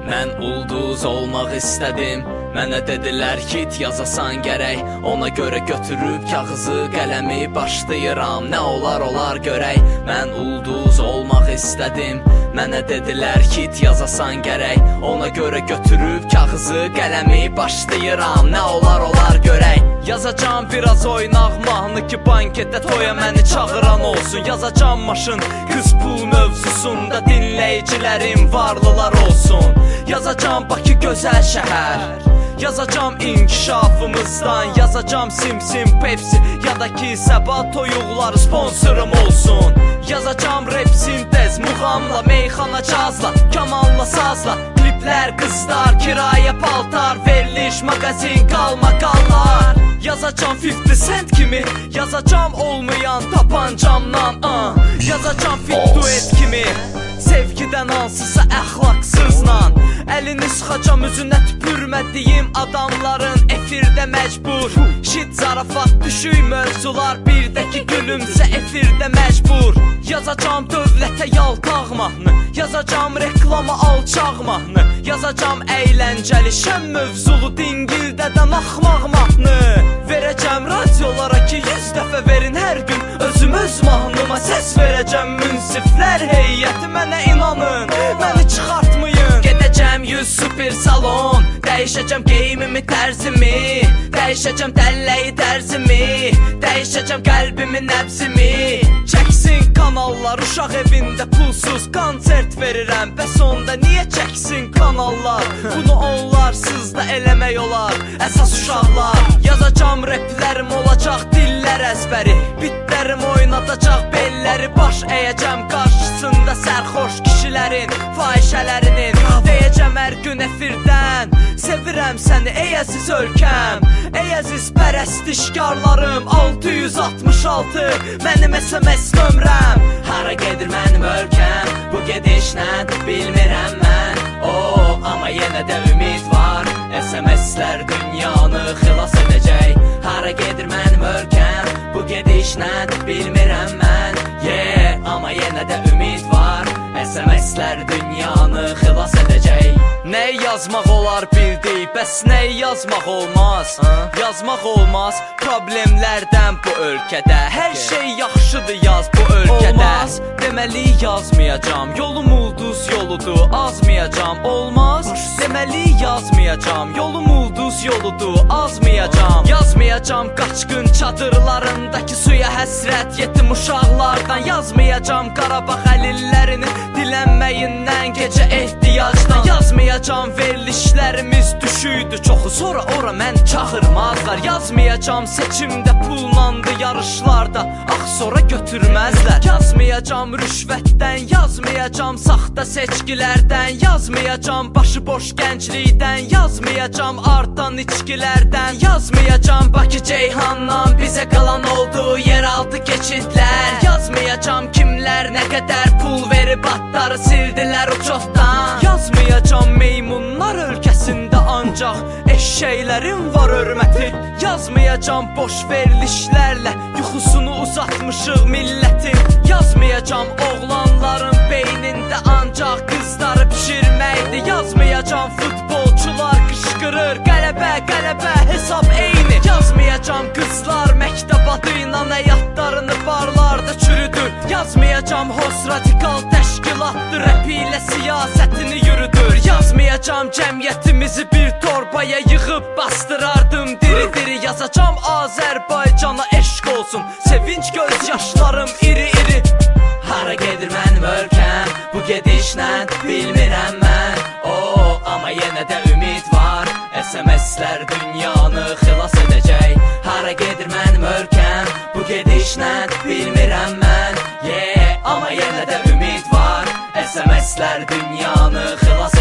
Mən ulduz olmaq istədim. Mənə dedilər ki, yazasan gərək. Ona görə götürüb kağızı, qələmi başlayıram. Nə olar görək. Mən ulduz olmaq istədim. Mənə dedilər ki, yazasan gərək. Ona görə götürüb kağızı, qələmi başlayıram. Nə olar görək. Yazacam biraz oynaq mahnı ki, banketdə toya məni çağıran olsun. Yazacam maşın, qız pul mövzusunda dinləyicilərim varlılar olsun. Yazacam Bakı gözəl şəhər. Yazacam inkişafımızdan. Yazacam Simsim, Pepsi ya da ki Səba toyuqları sponsorum olsun. Yazacam rap sintez, muğamla, meyxana cazla, kamanla, sazla. Kliplər, qızlar, kirayə paltar, veriliş, magazin, qalmaqallar. Yazacam 50 cent kimi, yazacam olmayan tapancamdan. Yazacam fit duet kimi, sevgidən hansısa əxlaqsızla. Əlini sıxacam üzünə tüpürmədiyim adamların efirdə məcbur. Şit, zarafat, düşük mövzular, bir də ki gülümsə efirdə məcbur. Yazacam dövlətə yaltaq mahnı, yazacam reklama alçaq mahnı. Yazacam əyləncəli, şən mövzulu, dingildədən axmaq mahnı. Verəcəm radiolara ki 100 dəfə verin hər gün. Özüm öz mahnıma səs verəcəm. Münsiflər heyəti mənə inanın, məni çıxartmayın. Gedəcəm 100 super salon, dəyişəcəm geyimimi, tərzimi. Dəyişəcəm dəlləyi, dərzimi. Dəyişəcəm qəlbimi, nəbzimi. Çəksin kanallar, uşaq evində pulsuz konsert verirəm. Bəs onda niyə çəksin kanallar? Bunu onlarsız da eləmək olar. Əsas uşaqlar. Yazacam replərim olacaq dillər əzbəri. Bitlərim oynadacaq belləri. Baş əyəcəm qarşısında sərxoş kişilərin fahişələrinin. Deyəcəm hər gün efirdən, sevirəm səni ey əziz ölkəm. Ey əziz pərəstişkarlarım, 666 mənim SMS nömrəm. Hara gedir mənim ölkəm, bu gedişlə bilmirəm mən. Amma yenə də ümid var, SMS-lər dünyanı xilas edəcək. Hara gedir mənim ölkəm, bu gedişlə bilmirəm mən. Amma yenə də ümid var, SMS-lər dünyanı xilas edəcək. Nə yazmaq olar bildik, bəs nə yazmaq olmaz? Yazmaq olmaz problemlərdən bu ölkədə. Hər şey yaxşıdır yaz bu ölkədə. Olmaz, deməli yazmayacam. Yolum ulduz yoludur, azmayacam. Olmaz, deməli yazmayacam. Yolum ulduz yoludur, azmayacam. Yazmayacam qaçqın çadırlarındakı suya həsrət yetim uşaqlardan. Yazmayacam Qarabağ əlillərinin dilənməyindən, gecə ehtiyacdan. Yazmayacam verilişlərimiz düşüydü çoxu, sonra ora mən çağırmazlar. Yazmayacam seçimdə pullandı yarışlarda, sonra götürməzlər. Yazmayacam rüşvətdən, yazmayacam saxta seçkilərdən. Yazmayacam başıboş gənclikdən, yazmayacam artan içkilərdən. Yazmayacam Bakı Ceyhandan bizə qalan olduğu yeraltı keçidlər. Yazmayacam kimlər nə qədər pul verib atları sildilər uçotdan. Yazmayacam meymunlar ölkəsində ancaq eşşəklərin var hörməti. Yazmayacam boş verilişlərlə yuxusunu uzatmışıq millətin. Yazmayacam oğlanların beynində ancaq qızları pişirməkdir. Yazmayacam futbolçular qışqırır qələbə, qələbə, hesab eyni. Yazmayacam qızlar məktəb adı ilə həyatlarını barlarda çürüdür. Yazmayacam hos radikal təşkilatdır, rəp ilə siyasətini yürüdür. Yazmayacam cəmiyyətimizi bir torbaya yığıb bastırardım diri-diri. Yazacam Azərbaycana eşq olsun, sevinç gözyaşlarım iri-iri. Hara gedir mənim ölkəm, bu gedişlə bilmirəm mən. Amma yenə də ümid var, SMS-lər dünyanı xilas edəcək. Hara gedir mənim ölkəm, bu gedişlə bilmirəm mən. Amma yenə də ümid var, SMS-lər dünyanı xilas edəcək.